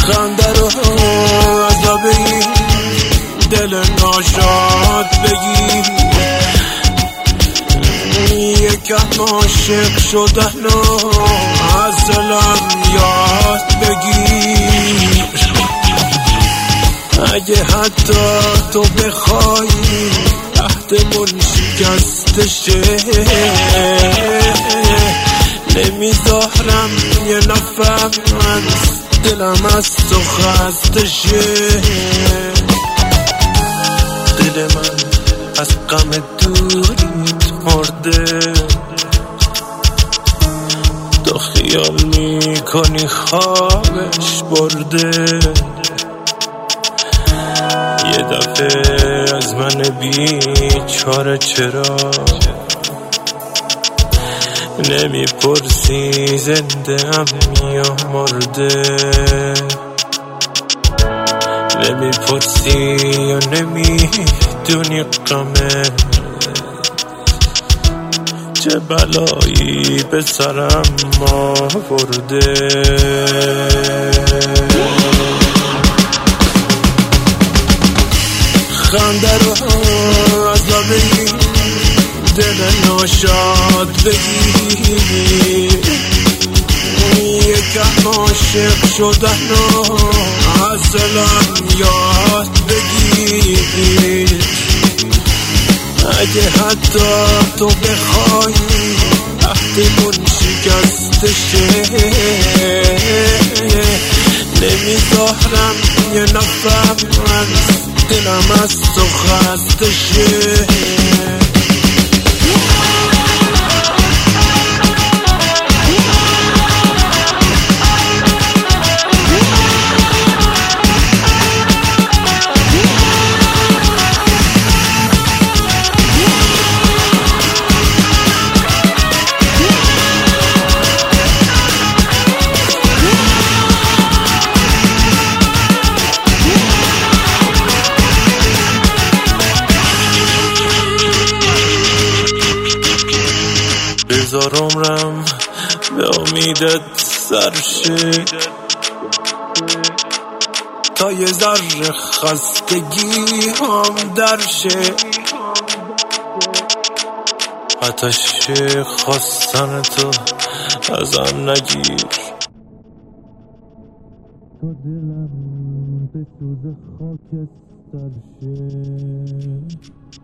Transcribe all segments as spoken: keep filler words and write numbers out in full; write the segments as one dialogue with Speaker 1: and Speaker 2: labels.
Speaker 1: خنده رو از لب این دل ناشاد بگیر، یکم عاشق شدن و از دلم یاد بگیر. اگه حتی تو بخوای عهدمون شکسته شه، نمیذارم یه نفر از دلم از تو خسته شه. دل من از غم دوریت مرده، تو خیال میکنی خوابش برده. یه دفعه از من بیچاره چرا نمیپرسی زنده ام یا مرده، نمیپرسی یا نمیدونی غمه چه بلایی به سرم آورده. خنده رو از لب این دل ناشاد بگیر، یکم عاشق شدن و از دلم یاد بگیر. اگه حتی تو بخوای عهدمون شکسته شه، نمیذارم یه نفر از دلم از تو خسته شه. بذار عمرم به امیدت سرشه، تا یه ذره خستگی هم درشه. آتش خواستن تو ازم نگیر، تا دلم به سوز خاکستر شه.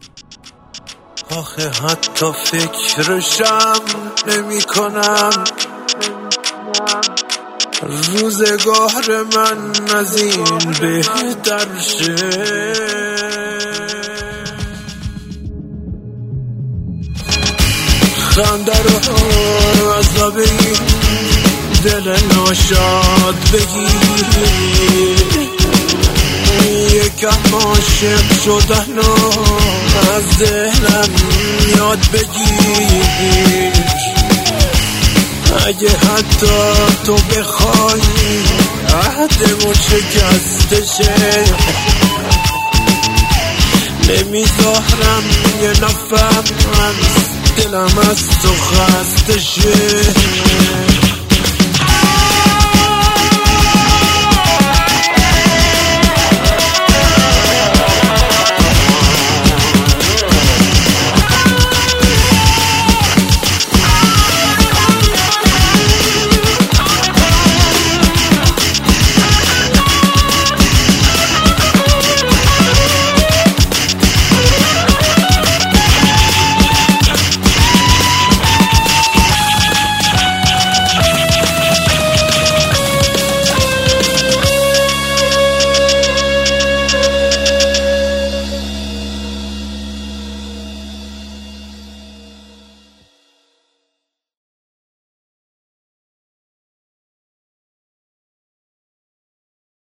Speaker 1: آخه حتی فکرشم نمی کنم روزگار من از این بهتر شه. خنده رو از لب این دل ناشاد بگیر، یکم عاشق شدن و از دلم یاد بگیر. اگه حتی تو بخوای عهدمون شکسته شه، نمیذارم یه نفر از دلم از تو خسته شه.